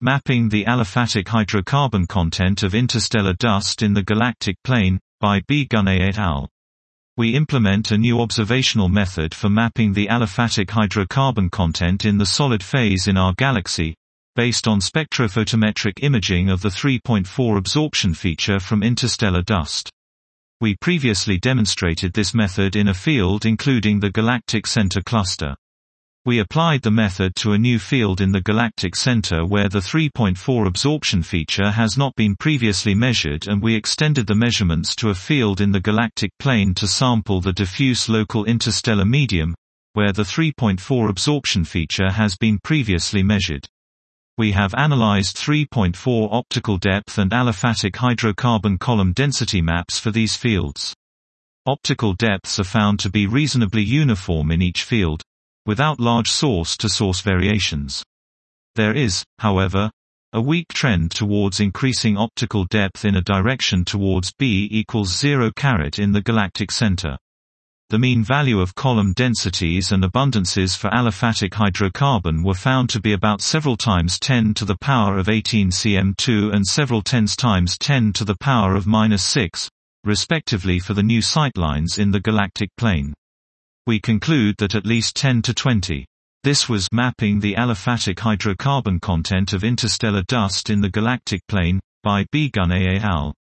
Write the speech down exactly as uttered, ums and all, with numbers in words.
Mapping the Aliphatic Hydrocarbon Content of Interstellar Dust in the Galactic Plane, by B. Gunay et al. We implement a new observational method for mapping the aliphatic hydrocarbon content in the solid phase in our galaxy, based on spectrophotometric imaging of the three point four absorption feature from interstellar dust. We previously demonstrated this method in a field including the galactic center cluster. We applied the method to a new field in the galactic center where the three point four absorption feature has not been previously measured, and we extended the measurements to a field in the galactic plane to sample the diffuse local interstellar medium, where the three point four absorption feature has been previously measured. We have analyzed three point four optical depth and aliphatic hydrocarbon column density maps for these fields. Optical depths are found to be reasonably uniform in each field, without large source-to-source variations. There is, however, a weak trend towards increasing optical depth in a direction towards B equals zero caret in the galactic center. The mean value of column densities and abundances for aliphatic hydrocarbon were found to be about several times ten to the power of eighteen centimeters two and several tens times ten to the power of minus six, respectively, for the new sightlines in the galactic plane. We conclude that at least ten to twenty. This was Mapping the Aliphatic Hydrocarbon Content of Interstellar Dust in the Galactic Plane, by B. Gunay et al.